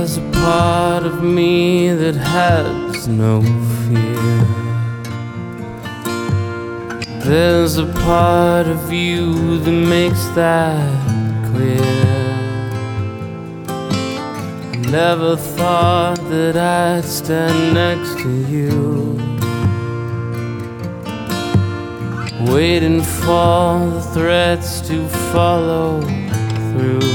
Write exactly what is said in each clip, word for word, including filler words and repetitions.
There's a part of me that has no fear. There's a part of you that makes that clear. I never thought that I'd stand next to you, waiting for the threats to follow through.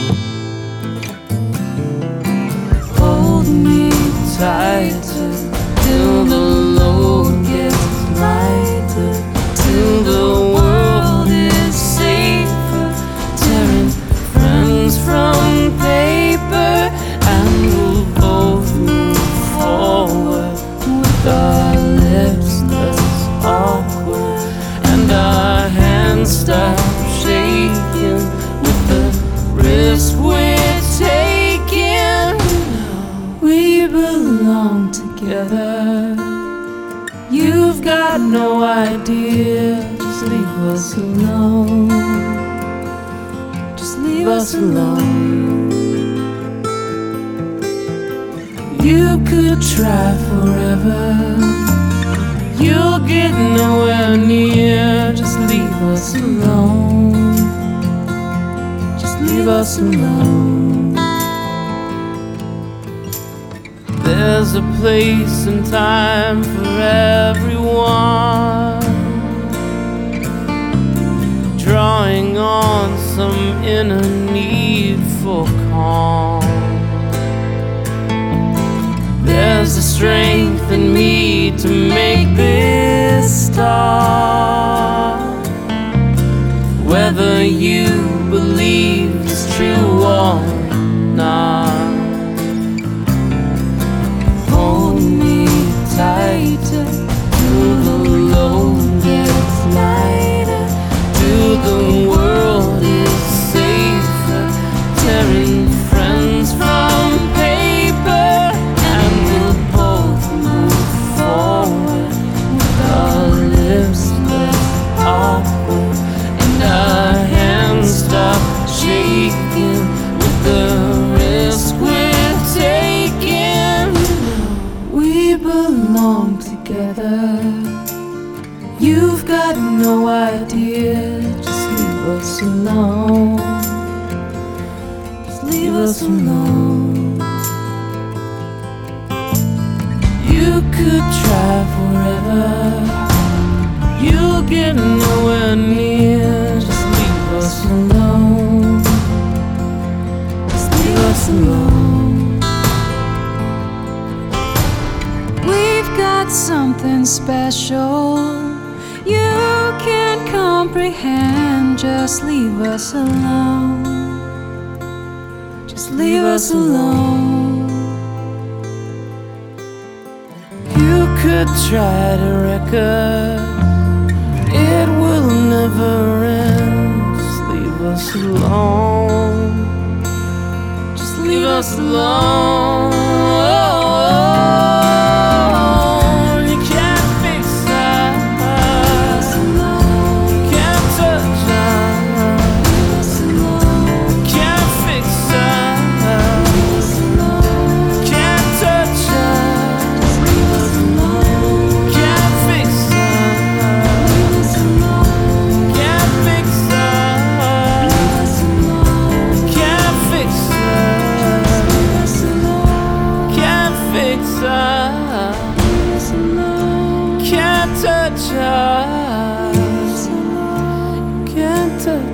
Hold me tighter till the load gets lighter, till the world is safer, tearing friends from paper, and we'll both move forward with our lips less awkward and our hands stop shaking with the risk we're taking. We belong together. You've got no idea. Just leave us alone. Just leave us alone. You could try forever. You'll get nowhere near. Just leave us alone. Just leave us alone. There's a place and time for everyone, drawing on some inner need for calm. There's a strength in me to make this start, whether you believe it's true or not. Hold me tighter till the load gets lighter, till the world is safer, tearing friends from paper, and we'll both move forward with our lips less awkward and our hands stop shaking with the risk we're taking. We belong together. You've got no idea. Just leave us alone. Just leave us alone. You could try forever. You'll get nowhere near. Just leave us alone. Just leave us alone. We've got something special you can't comprehend. Just leave us alone. Just leave us alone. You could try to wreck us, it will never end. Just leave us alone. Just leave us alone. Can't touch us. Can't touch